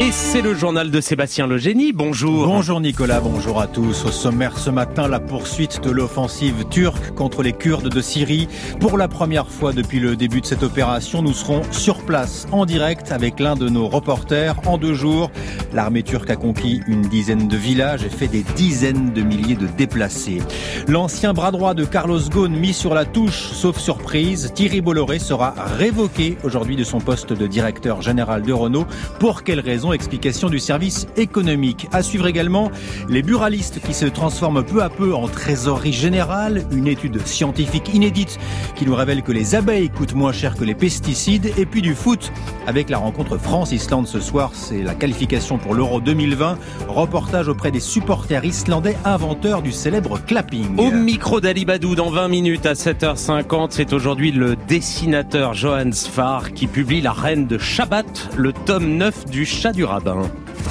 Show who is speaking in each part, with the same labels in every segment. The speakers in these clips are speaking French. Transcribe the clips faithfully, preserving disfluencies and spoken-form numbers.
Speaker 1: Et c'est le journal de Sébastien Legénie. Bonjour.
Speaker 2: Bonjour Nicolas, bonjour à tous. Au sommaire ce matin, la poursuite de l'offensive turque contre les Kurdes de Syrie. Pour la première fois depuis le début de cette opération, nous serons sur place, en direct, avec l'un de nos reporters. En deux jours, l'armée turque a conquis une dizaine de villages et fait des dizaines de milliers de déplacés. L'ancien bras droit de Carlos Ghosn mis sur la touche, sauf surprise, Thierry Bolloré sera révoqué aujourd'hui de son poste de directeur général de Renault. Pour quelles raisons? Explication du service économique. À suivre également les buralistes qui se transforment peu à peu en trésorerie générale. Une étude scientifique inédite qui nous révèle que les abeilles coûtent moins cher que les pesticides. Et puis du foot avec la rencontre France-Islande ce soir. C'est la qualification pour l'Euro deux mille vingt. Reportage auprès des supporters islandais inventeurs du célèbre clapping.
Speaker 1: Au micro d'Ali Badou dans vingt minutes à sept heures cinquante. C'est aujourd'hui le dessinateur Johan Sfar qui publie La Reine de Shabbat, le tome neuf du Chat du rabbin.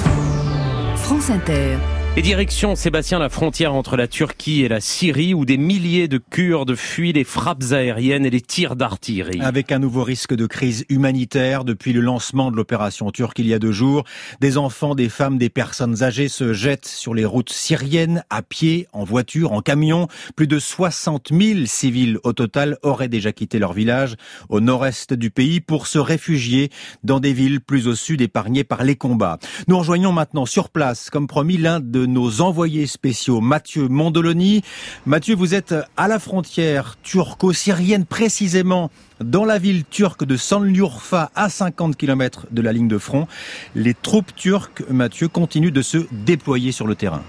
Speaker 3: France Inter.
Speaker 1: Et direction, Sébastien, la frontière entre la Turquie et la Syrie, où des milliers de Kurdes fuient les frappes aériennes et les tirs d'artillerie.
Speaker 2: Avec un nouveau risque de crise humanitaire depuis le lancement de l'opération turque il y a deux jours. Des enfants, des femmes, des personnes âgées se jettent sur les routes syriennes, à pied, en voiture, en camion. Plus de soixante mille civils au total auraient déjà quitté leur village au nord-est du pays pour se réfugier dans des villes plus au sud épargnées par les combats. Nous rejoignons maintenant sur place, comme promis, l'un de nos envoyés spéciaux, Mathieu Mondoloni. Mathieu, vous êtes à la frontière turco-syrienne, précisément dans la ville turque de Sanliurfa, à cinquante kilomètres de la ligne de front. Les troupes turques, Mathieu, continuent de se déployer sur le terrain.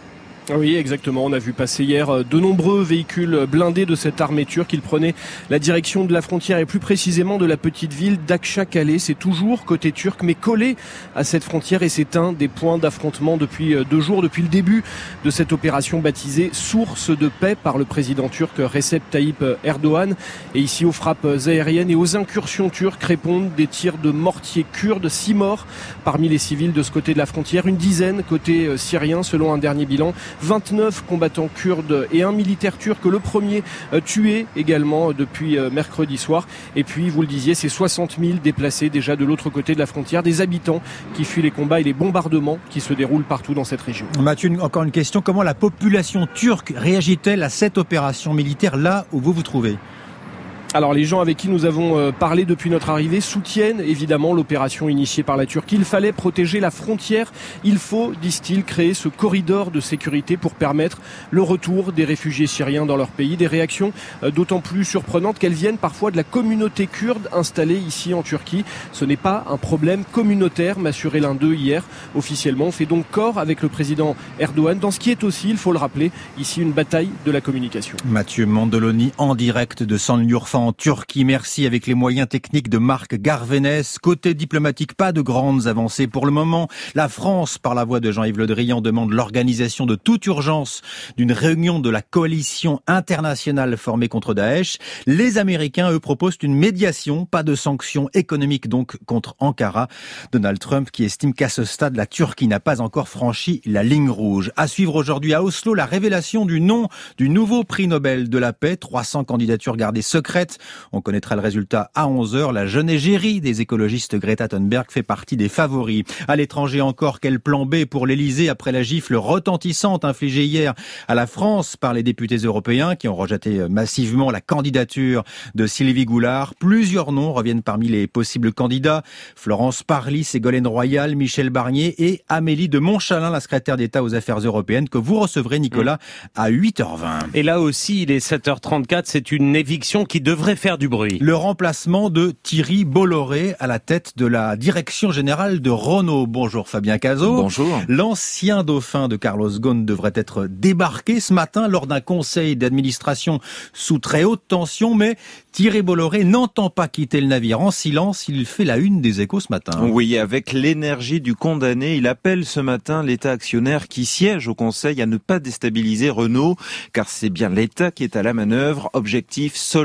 Speaker 4: Oui, exactement. On a vu passer hier de nombreux véhicules blindés de cette armée turque. Ils prenaient la direction de la frontière et plus précisément de la petite ville d'Akçakale. C'est toujours côté turc, mais collé à cette frontière, et c'est un des points d'affrontement depuis deux jours, depuis le début de cette opération baptisée Source de paix par le président turc Recep Tayyip Erdogan. Et ici, aux frappes aériennes et aux incursions turques répondent des tirs de mortiers kurdes. Six morts parmi les civils de ce côté de la frontière, une dizaine côté syrien selon un dernier bilan. vingt-neuf combattants kurdes et un militaire turc, le premier euh, tué également depuis euh, mercredi soir. Et puis, vous le disiez, c'est soixante mille déplacés déjà de l'autre côté de la frontière, des habitants qui fuient les combats et les bombardements qui se déroulent partout dans cette région.
Speaker 2: Mathieu, encore une question. Comment la population turque réagit-elle à cette opération militaire là où vous vous trouvez ?
Speaker 4: Alors les gens avec qui nous avons parlé depuis notre arrivée soutiennent évidemment l'opération initiée par la Turquie. Il fallait protéger la frontière. Il faut, disent-ils, créer ce corridor de sécurité pour permettre le retour des réfugiés syriens dans leur pays. Des réactions d'autant plus surprenantes qu'elles viennent parfois de la communauté kurde installée ici en Turquie. Ce n'est pas un problème communautaire, m'assurait l'un d'eux hier. Officiellement, on fait donc corps avec le président Erdogan dans ce qui est aussi, il faut le rappeler, ici une bataille de la communication.
Speaker 2: Mathieu Mondoloni en direct de Sanliurfa en Turquie. Merci, avec les moyens techniques de Marc Garvenès. Côté diplomatique, pas de grandes avancées pour le moment. La France, par la voix de Jean-Yves Le Drian, demande l'organisation de toute urgence d'une réunion de la coalition internationale formée contre Daesh. Les Américains, eux, proposent une médiation, pas de sanctions économiques donc contre Ankara. Donald Trump qui estime qu'à ce stade, la Turquie n'a pas encore franchi la ligne rouge. À suivre aujourd'hui à Oslo, la révélation du nom du nouveau prix Nobel de la paix. trois cents candidatures gardées secrètes. On connaîtra le résultat à onze heures. La jeune égérie des écologistes Greta Thunberg fait partie des favoris. À l'étranger encore, quel plan B pour l'Elysée après la gifle retentissante infligée hier à la France par les députés européens qui ont rejeté massivement la candidature de Sylvie Goulard. Plusieurs noms reviennent parmi les possibles candidats. Florence Parly, Ségolène Royal, Michel Barnier et Amélie de Montchalin, la secrétaire d'État aux Affaires européennes, que vous recevrez, Nicolas, à huit heures vingt.
Speaker 1: Et là aussi, il est sept heures trente-quatre. C'est une éviction qui devrait faire du bruit.
Speaker 2: Le remplacement de Thierry Bolloré à la tête de la direction générale de Renault. Bonjour Fabien Cazot.
Speaker 5: Bonjour.
Speaker 2: L'ancien dauphin de Carlos Ghosn devrait être débarqué ce matin lors d'un conseil d'administration sous très haute tension, mais Thierry Bolloré n'entend pas quitter le navire en silence. Il fait la une des Échos ce matin.
Speaker 5: Oui, avec l'énergie du condamné, il appelle ce matin l'État actionnaire qui siège au conseil à ne pas déstabiliser Renault, car c'est bien l'État qui est à la manœuvre. Objectif, solder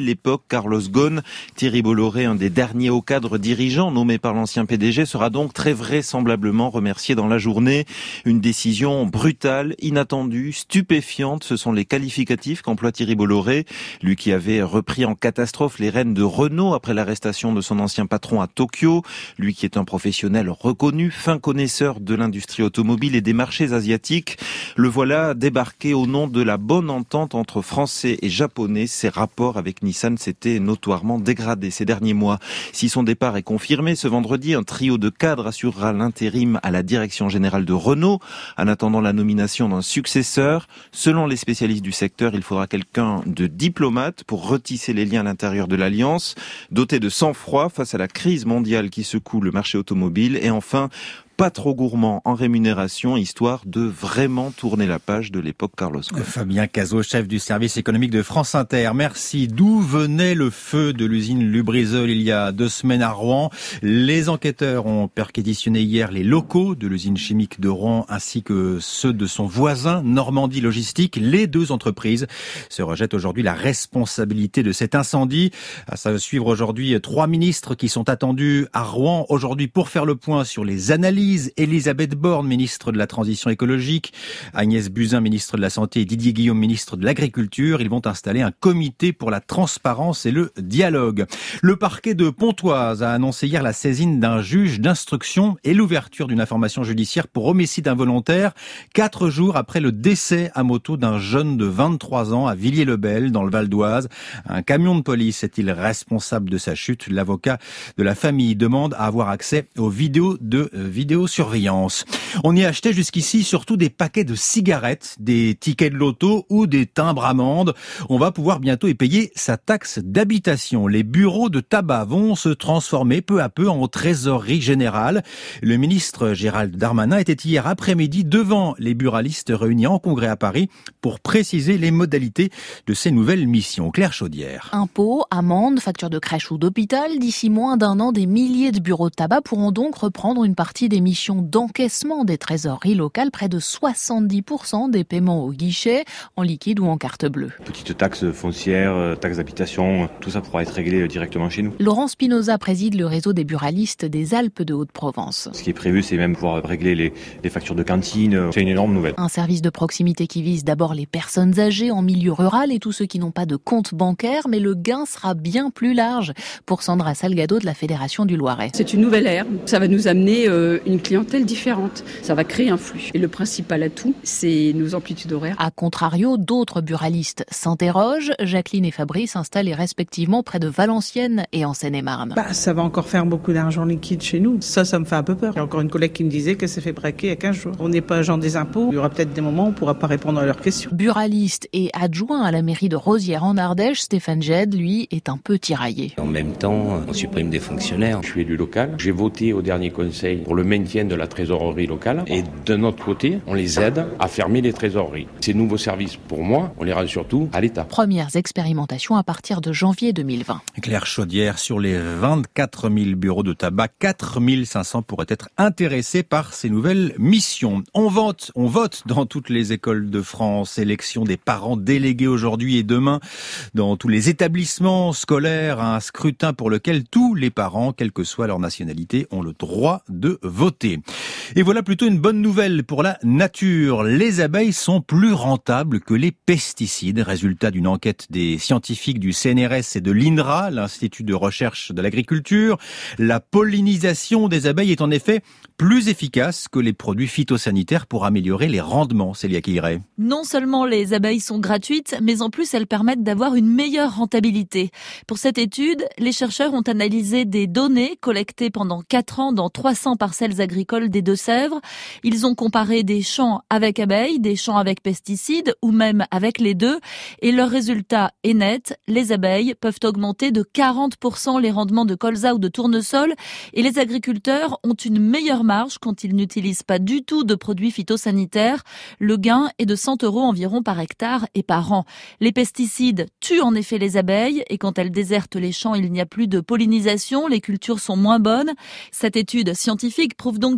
Speaker 5: l'époque Carlos Ghosn. Thierry Bolloré, un des derniers hauts cadres dirigeants nommés par l'ancien P D G, sera donc très vraisemblablement remercié dans la journée. Une décision brutale, inattendue, stupéfiante, ce sont les qualificatifs qu'emploie Thierry Bolloré, lui qui avait repris en catastrophe les rênes de Renault après l'arrestation de son ancien patron à Tokyo, lui qui est un professionnel reconnu, fin connaisseur de l'industrie automobile et des marchés asiatiques. Le voilà débarqué au nom de la bonne entente entre Français et Japonais. Ses rapports avec Nissan s'étaient notoirement dégradés ces derniers mois. Si son départ est confirmé ce vendredi, un trio de cadres assurera l'intérim à la direction générale de Renault en attendant la nomination d'un successeur. Selon les spécialistes du secteur, il faudra quelqu'un de diplomate pour retisser les liens à l'intérieur de l'Alliance, doté de sang-froid face à la crise mondiale qui secoue le marché automobile et enfin pas trop gourmand en rémunération, histoire de vraiment tourner la page de l'époque Carlos Ghosn.
Speaker 2: Fabien Cazot, chef du service économique de France Inter. Merci. D'où venait le feu de l'usine Lubrizol il y a deux semaines à Rouen? Les enquêteurs ont perquisitionné hier les locaux de l'usine chimique de Rouen ainsi que ceux de son voisin Normandie Logistique. Les deux entreprises se rejettent aujourd'hui la responsabilité de cet incendie. Ça va suivre aujourd'hui trois ministres qui sont attendus à Rouen aujourd'hui pour faire le point sur les analyses. Elisabeth Borne, ministre de la Transition écologique, Agnès Buzyn, ministre de la Santé et Didier Guillaume, ministre de l'Agriculture. Ils vont installer un comité pour la transparence et le dialogue. Le parquet de Pontoise a annoncé hier la saisine d'un juge d'instruction et l'ouverture d'une information judiciaire pour homicide involontaire, quatre jours après le décès à moto d'un jeune de vingt-trois ans à Villiers-le-Bel, dans le Val d'Oise. Un camion de police est-il responsable de sa chute? L'avocat de la famille demande à avoir accès aux vidéos de vidéos surveillance. On y achetait jusqu'ici surtout des paquets de cigarettes, des tickets de loto ou des timbres amendes. On va pouvoir bientôt y payer sa taxe d'habitation. Les bureaux de tabac vont se transformer peu à peu en trésorerie générale. Le ministre Gérald Darmanin était hier après-midi devant les buralistes réunis en congrès à Paris pour préciser les modalités de ces nouvelles missions. Claire Chaudière.
Speaker 6: Impôts, amendes, factures de crèche ou d'hôpital, d'ici moins d'un an, des milliers de bureaux de tabac pourront donc reprendre une partie des missions d'encaissement des trésoreries locales, près de soixante-dix pour cent des paiements au guichet, en liquide ou en carte bleue.
Speaker 7: Petite taxe foncière, taxe d'habitation, tout ça pourra être réglé directement chez nous.
Speaker 6: Laurent Spinoza préside le réseau des buralistes des Alpes de Haute-Provence.
Speaker 7: Ce qui est prévu, c'est même pouvoir régler les, les factures de cantine. C'est une énorme nouvelle.
Speaker 6: Un service de proximité qui vise d'abord les personnes âgées en milieu rural et tous ceux qui n'ont pas de compte bancaire, mais le gain sera bien plus large pour Sandra Salgado de la Fédération du Loiret.
Speaker 8: C'est une nouvelle ère. Ça va nous amener euh, une clientèle différente. Ça va créer un flux. Et le principal atout, c'est nos amplitudes horaires.
Speaker 6: A contrario, d'autres buralistes s'interrogent. Jacqueline et Fabrice s'installent respectivement près de Valenciennes et en Seine-et-Marne.
Speaker 9: Bah, ça va encore faire beaucoup d'argent liquide chez nous. Ça, ça me fait un peu peur. Il y a encore une collègue qui me disait qu'elle s'est fait braquer il y a quinze jours. On n'est pas agent des impôts. Il y aura peut-être des moments où on ne pourra pas répondre à leurs questions.
Speaker 6: Buraliste et adjoint à la mairie de Rosières en Ardèche, Stéphane Jed, lui, est un peu tiraillé.
Speaker 10: En même temps, on supprime des fonctionnaires.
Speaker 11: Je suis élu local. J'ai voté au dernier conseil pour le maintien de la trésorerie locale. Et d'un autre côté, on les aide à fermer les trésoreries. Ces nouveaux services, pour moi, on les rend surtout à l'État.
Speaker 6: Premières expérimentations à partir de janvier deux mille vingt.
Speaker 2: Claire Chaudière, sur les vingt-quatre mille bureaux de tabac, quatre mille cinq cents pourraient être intéressés par ces nouvelles missions. On vote, on vote dans toutes les écoles de France. Élection des parents délégués aujourd'hui et demain dans tous les établissements scolaires. Un scrutin pour lequel tous les parents, quelle que soit leur nationalité, ont le droit de voter. Et voilà plutôt une bonne nouvelle pour la nature. Les abeilles sont plus rentables que les pesticides. Résultat d'une enquête des scientifiques du C N R S et de l'I N R A, l'Institut de recherche de l'agriculture. La pollinisation des abeilles est en effet plus efficace que les produits phytosanitaires pour améliorer les rendements. Célia Quilleret.
Speaker 12: Non seulement les abeilles sont gratuites, mais en plus elles permettent d'avoir une meilleure rentabilité. Pour cette étude, les chercheurs ont analysé des données collectées pendant quatre ans dans trois cents parcelles agricoles des Deux-Sèvres. Ils ont comparé des champs avec abeilles, des champs avec pesticides ou même avec les deux. Et leur résultat est net. Les abeilles peuvent augmenter de quarante pour cent les rendements de colza ou de tournesol. Et les agriculteurs ont une meilleure marge quand ils n'utilisent pas du tout de produits phytosanitaires. Le gain est de cent euros environ par hectare et par an. Les pesticides tuent en effet les abeilles et quand elles désertent les champs, il n'y a plus de pollinisation, les cultures sont moins bonnes. Cette étude scientifique prouve donc que les produits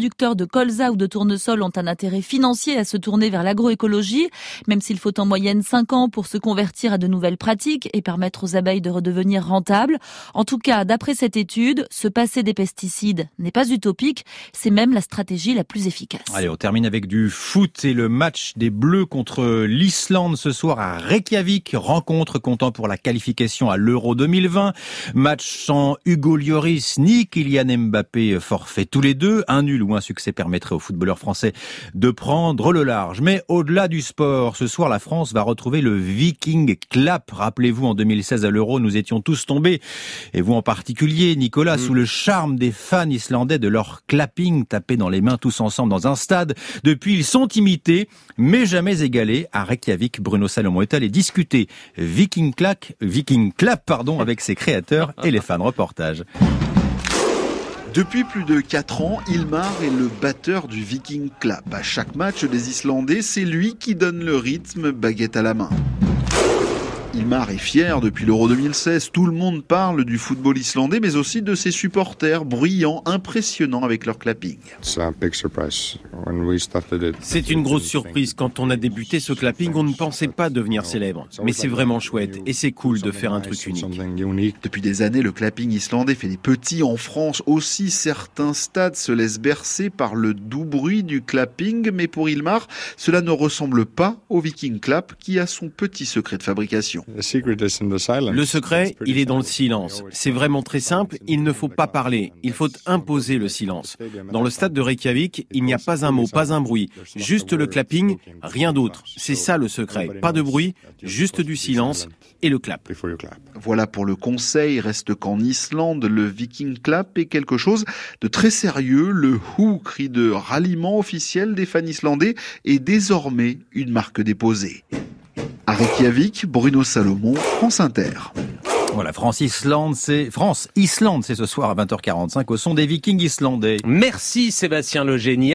Speaker 12: producteurs de colza ou de tournesol ont un intérêt financier à se tourner vers l'agroécologie, même s'il faut en moyenne cinq ans pour se convertir à de nouvelles pratiques et permettre aux abeilles de redevenir rentables. En tout cas, d'après cette étude, se passer des pesticides n'est pas utopique, c'est même la stratégie la plus efficace.
Speaker 2: Allez, on termine avec du foot et le match des Bleus contre l'Islande ce soir à Reykjavik. Rencontre comptant pour la qualification à l'Euro deux mille vingt. Match sans Hugo Lloris ni Kylian Mbappé, forfait tous les deux. Un nul ou un succès permettrait aux footballeurs français de prendre le large. Mais au-delà du sport, ce soir, la France va retrouver le Viking Clap. Rappelez-vous, en deux mille seize à l'Euro, nous étions tous tombés, et vous en particulier, Nicolas, mmh. sous le charme des fans islandais de leur clapping, tapés dans les mains tous ensemble dans un stade. Depuis, ils sont imités, mais jamais égalés. À Reykjavik, Bruno Salomon est allé discuter Viking Clap, Viking Clap, pardon, avec ses créateurs et les fans. Reportage.
Speaker 13: Depuis plus de quatre ans, Ilmar est le batteur du Viking Clap. À chaque match des Islandais, c'est lui qui donne le rythme, baguette à la main. Ilmar est fier depuis l'Euro deux mille seize. Tout le monde parle du football islandais, mais aussi de ses supporters bruyants, impressionnants avec leur clapping.
Speaker 14: C'est une grosse surprise. Quand on a débuté ce clapping, on ne pensait pas devenir célèbre. Mais c'est vraiment chouette et c'est cool de faire un truc unique.
Speaker 13: Depuis des années, le clapping islandais fait des petits. En France aussi, certains stades se laissent bercer par le doux bruit du clapping. Mais pour Ilmar, cela ne ressemble pas au Viking Clap qui a son petit secret de fabrication.
Speaker 14: Le secret, il est dans le silence. C'est vraiment très simple, il ne faut pas parler, il faut imposer le silence. Dans le stade de Reykjavik, il n'y a pas un mot, pas un bruit, juste le clapping, rien d'autre. C'est ça le secret, pas de bruit, juste du silence et le clap.
Speaker 13: Voilà pour le conseil, reste qu'en Islande, le Viking Clap est quelque chose de très sérieux. Le Who, cri de ralliement officiel des fans islandais, est désormais une marque déposée. À Reykjavik, Bruno Salomon, France Inter.
Speaker 2: Voilà, France-Islande, c'est France-Islande, c'est ce soir à vingt heures quarante-cinq au son des Vikings islandais.
Speaker 1: Merci Sébastien Le Génie.